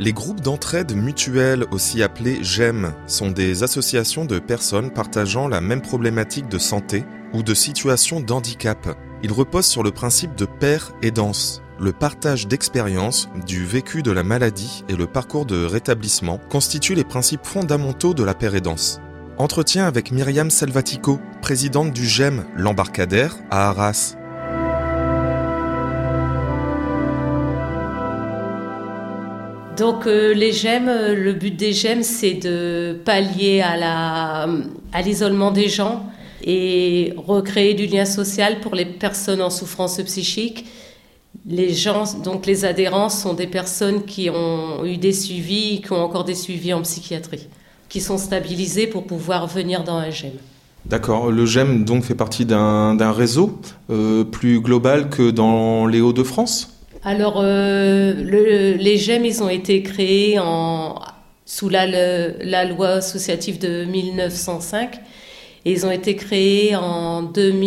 Les groupes d'entraide mutuelle, aussi appelés GEM, sont des associations de personnes partageant la même problématique de santé ou de situation d'handicap. Ils reposent sur le principe de pair aidance. Le partage d'expériences, du vécu de la maladie et le parcours de rétablissement constituent les principes fondamentaux de la pair aidance. Entretien avec Myriam Salvatico, présidente du GEM L'Embarcadère à Arras. Donc les GEM, le but des GEM, c'est de pallier à l'isolement des gens et recréer du lien social pour les personnes en souffrance psychique. Les gens, donc les adhérents, sont des personnes qui ont eu des suivis, qui ont encore des suivis en psychiatrie, qui sont stabilisés pour pouvoir venir dans un GEM. D'accord, le GEM donc fait partie d'un réseau plus global que dans les Hauts-de-France ? Alors, les GEM, ils ont été créés sous la loi associative de 1905 et ils ont été créés en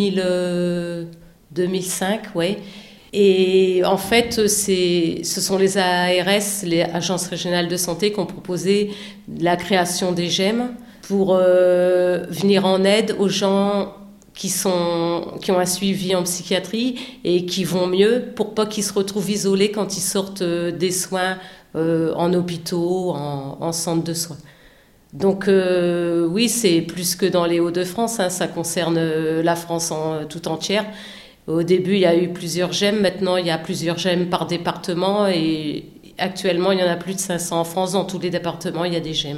2005, ouais. Et en fait, ce sont les ARS, les agences régionales de santé, qui ont proposé la création des GEM pour venir en aide aux gens qui ont un suivi en psychiatrie et qui vont mieux pour pas qu'ils se retrouvent isolés quand ils sortent des soins en hôpitaux, en centre de soins. Donc oui, c'est plus que dans les Hauts-de-France, hein, ça concerne la France tout entière. Au début, il y a eu plusieurs GEM, maintenant il y a plusieurs GEM par département et actuellement il y en a plus de 500 en France, dans tous les départements il y a des GEM.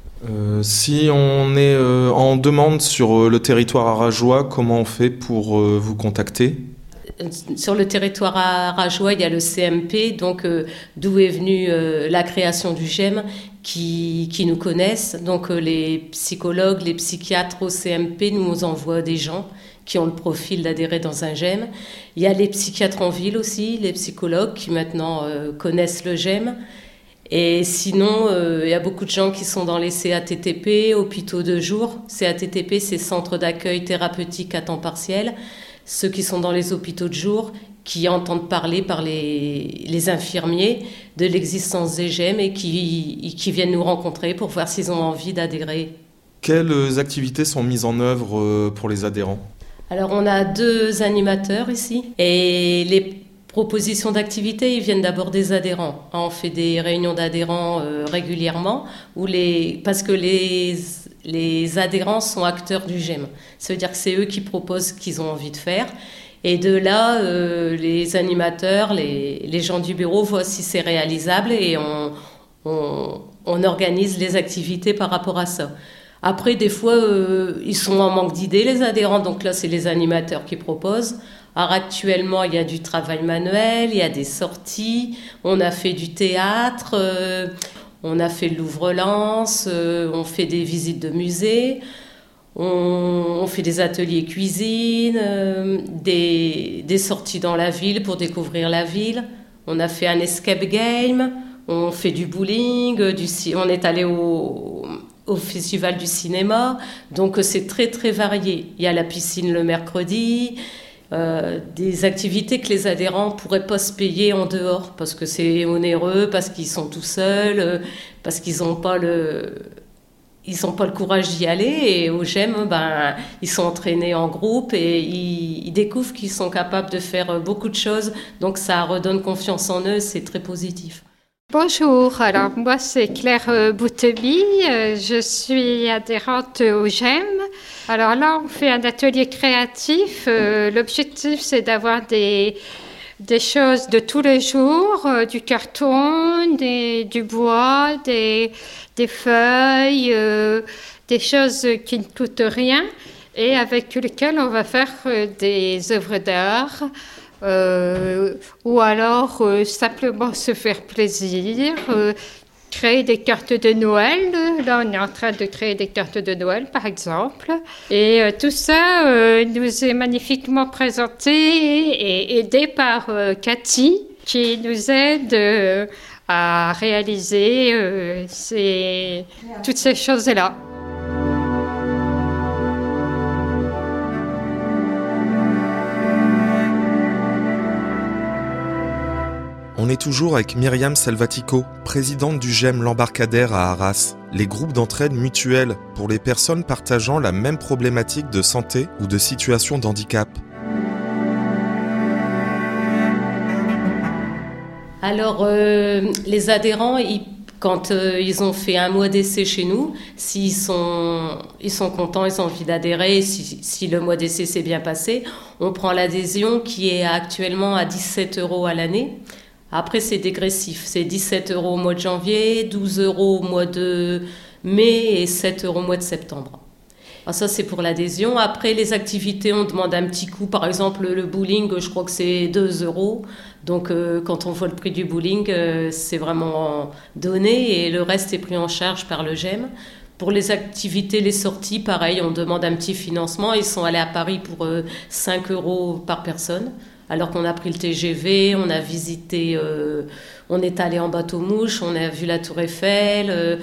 Si on est en demande sur le territoire arageois, comment on fait pour vous contacter ? Sur le territoire arageois, il y a le CMP, donc d'où est venue la création du GEM, qui nous connaissent. Donc les psychologues, les psychiatres au CMP nous envoient des gens qui ont le profil d'adhérer dans un GEM. Il y a les psychiatres en ville aussi, les psychologues qui maintenant connaissent le GEM. Et sinon, il y a beaucoup de gens qui sont dans les CATTP, hôpitaux de jour. CATTP, c'est Centre d'accueil thérapeutique à temps partiel. Ceux qui sont dans les hôpitaux de jour, qui entendent parler par les infirmiers de l'existence des GEM et qui viennent nous rencontrer pour voir s'ils ont envie d'adhérer. Quelles activités sont mises en œuvre pour les adhérents ? Alors, on a 2 animateurs ici et les propositions d'activités, ils viennent d'abord des adhérents. On fait des réunions d'adhérents régulièrement parce que les adhérents sont acteurs du GEM. Ça veut dire que c'est eux qui proposent ce qu'ils ont envie de faire. Et de là, les animateurs, les gens du bureau voient si c'est réalisable et on organise les activités par rapport à ça. Après, des fois, ils sont en manque d'idées, les adhérents. Donc là, c'est les animateurs qui proposent. Alors actuellement, il y a du travail manuel, il y a des sorties, on a fait du théâtre, on a fait l'ouvre-lance, on fait des visites de musées, on fait des ateliers cuisine, des sorties dans la ville pour découvrir la ville. On a fait un escape game, on fait du bowling, on est allé au festival du cinéma. Donc c'est très très varié. Il y a la piscine le mercredi. Des activités que les adhérents pourraient pas se payer en dehors parce que c'est onéreux, parce qu'ils sont tout seuls, parce qu'ils n'ont pas le courage d'y aller. Et au GEM, ils sont entraînés en groupe et ils découvrent qu'ils sont capables de faire beaucoup de choses. Donc ça redonne confiance en eux, c'est très positif. Bonjour, alors moi c'est Claire Boutemi, je suis adhérente au GEM. Alors là on fait un atelier créatif, l'objectif c'est d'avoir des choses de tous les jours, du carton, du bois, des feuilles, des choses qui ne coûtent rien et avec lesquelles on va faire des œuvres d'art. Ou alors simplement se faire plaisir, créer des cartes de Noël. Là, on est en train de créer des cartes de Noël, par exemple. Et tout ça nous est magnifiquement présenté et aidé par Cathy, qui nous aide à réaliser toutes ces choses-là. On On est toujours avec Myriam Salvatico, présidente du GEM L'Embarcadère à Arras, les groupes d'entraide mutuelle pour les personnes partageant la même problématique de santé ou de situation de handicap. Alors, les adhérents, quand ils ont fait un mois d'essai chez nous, s'ils sont contents, ils ont envie d'adhérer, si le mois d'essai s'est bien passé, on prend l'adhésion qui est actuellement à 17 € à l'année. Après, c'est dégressif. C'est 17 € au mois de janvier, 12 € au mois de mai et 7 € au mois de septembre. Alors ça, c'est pour l'adhésion. Après, les activités, on demande un petit coup. Par exemple, le bowling, je crois que c'est 2 €. Donc, quand on voit le prix du bowling, c'est vraiment donné et le reste est pris en charge par le GEM. Pour les activités, les sorties, pareil, on demande un petit financement. Ils sont allés à Paris pour 5 € par personne. Alors qu'on a pris le TGV, on a visité, on est allé en bateau-mouche, on a vu la Tour Eiffel.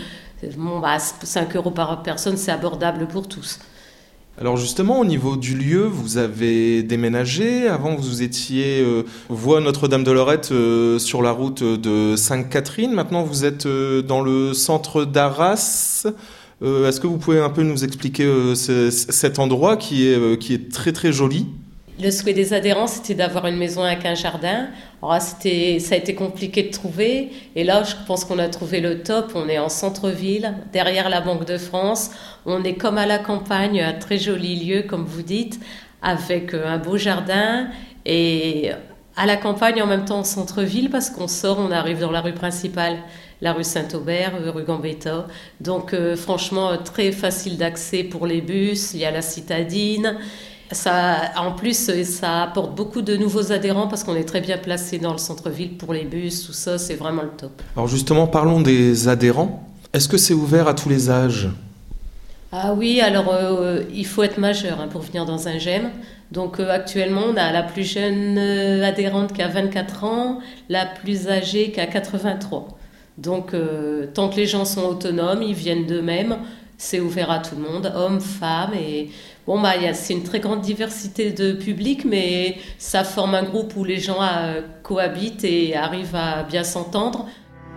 5 € par personne, c'est abordable pour tous. Alors justement, au niveau du lieu, vous avez déménagé. Avant, vous étiez voie Notre-Dame-de-Lorette sur la route de Sainte-Catherine. Maintenant, vous êtes dans le centre d'Arras. Est-ce que vous pouvez un peu nous expliquer cet endroit qui est très très joli ? Le souhait des adhérents, c'était d'avoir une maison avec un jardin. Alors, ça a été compliqué de trouver. Et là, je pense qu'on a trouvé le top. On est en centre-ville, derrière la Banque de France. On est comme à la campagne, un très joli lieu, comme vous dites, avec un beau jardin. Et à la campagne, en même temps, en centre-ville, parce qu'on sort, on arrive dans la rue principale, la rue Saint-Aubert, rue Gambetta. Donc, franchement, très facile d'accès pour les bus. Il y a la citadine. En plus, ça apporte beaucoup de nouveaux adhérents parce qu'on est très bien placé dans le centre-ville pour les bus, tout ça, c'est vraiment le top. Alors justement, parlons des adhérents. Est-ce que c'est ouvert à tous les âges ? Ah oui, alors il faut être majeur pour venir dans un GEM. Donc actuellement, on a la plus jeune adhérente qui a 24 ans, la plus âgée qui a 83. Donc tant que les gens sont autonomes, ils viennent d'eux-mêmes, c'est ouvert à tout le monde, hommes, femmes et... c'est une très grande diversité de public, mais ça forme un groupe où les gens cohabitent et arrivent à bien s'entendre.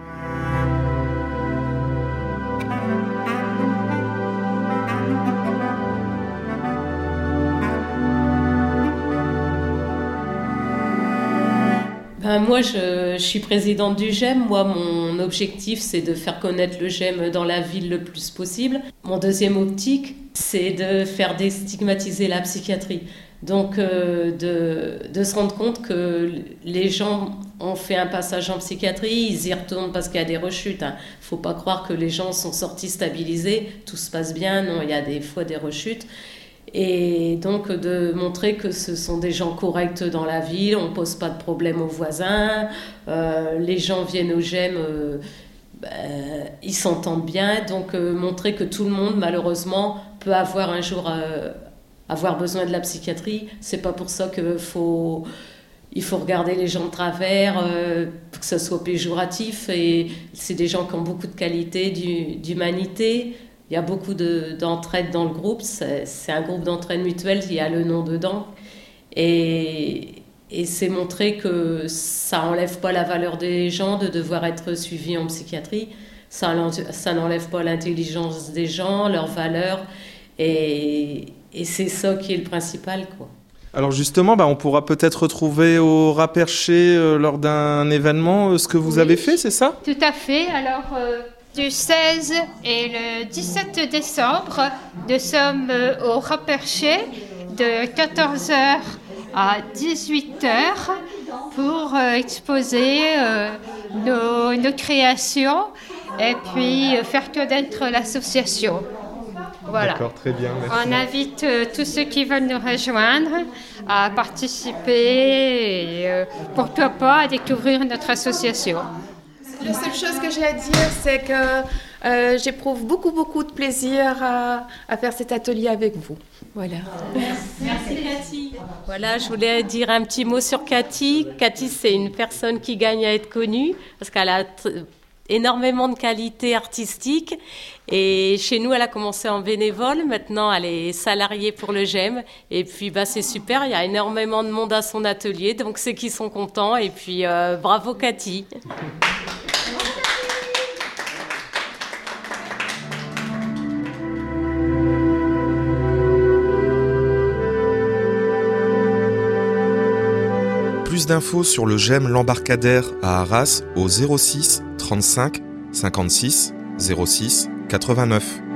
Moi, je suis présidente du GEM. Moi, mon objectif, c'est de faire connaître le GEM dans la ville le plus possible. Mon deuxième optique, c'est de faire déstigmatiser la psychiatrie. Donc, de se rendre compte que les gens ont fait un passage en psychiatrie, ils y retournent parce qu'il y a des rechutes. Il ne faut pas croire que les gens sont sortis stabilisés, tout se passe bien. Non, il y a des fois des rechutes. Et donc de montrer que ce sont des gens corrects dans la ville, on ne pose pas de problème aux voisins, les gens viennent au GEM, ils s'entendent bien, donc montrer que tout le monde malheureusement peut avoir un jour avoir besoin de la psychiatrie. C'est pas pour ça qu'il faut regarder les gens de travers, que ce soit péjoratif, et c'est des gens qui ont beaucoup de qualités, d'humanité. Il y a beaucoup d'entraide dans le groupe, c'est un groupe d'entraide mutuelle, il y a le nom dedans. Et c'est montrer que ça n'enlève pas la valeur des gens de devoir être suivis en psychiatrie, ça n'enlève pas l'intelligence des gens, leurs valeurs, et c'est ça qui est le principal, quoi. Alors justement, on pourra peut-être retrouver au Rat Perché lors d'un événement ce que vous avez fait, c'est ça ? Tout à fait, alors... Du 16 et le 17 décembre, nous sommes au Rat Perché de 14h à 18h pour exposer nos créations et puis faire connaître l'association. Voilà. D'accord, très bien, merci. On invite tous ceux qui veulent nous rejoindre à participer et pourquoi pas à découvrir notre association. La seule chose que j'ai à dire, c'est que j'éprouve beaucoup de plaisir à faire cet atelier avec vous. Voilà. Merci Cathy. Voilà, je voulais dire un petit mot sur Cathy. Cathy, c'est une personne qui gagne à être connue parce qu'elle a énormément de qualités artistiques. Et chez nous, elle a commencé en bénévole. Maintenant, elle est salariée pour le GEM. Et puis, c'est super. Il y a énormément de monde à son atelier. Donc, c'est qu'ils sont contents. Et puis, bravo Cathy. Plus d'infos sur le GEM L'Embarcadère à Arras au 06 35 56 06 89.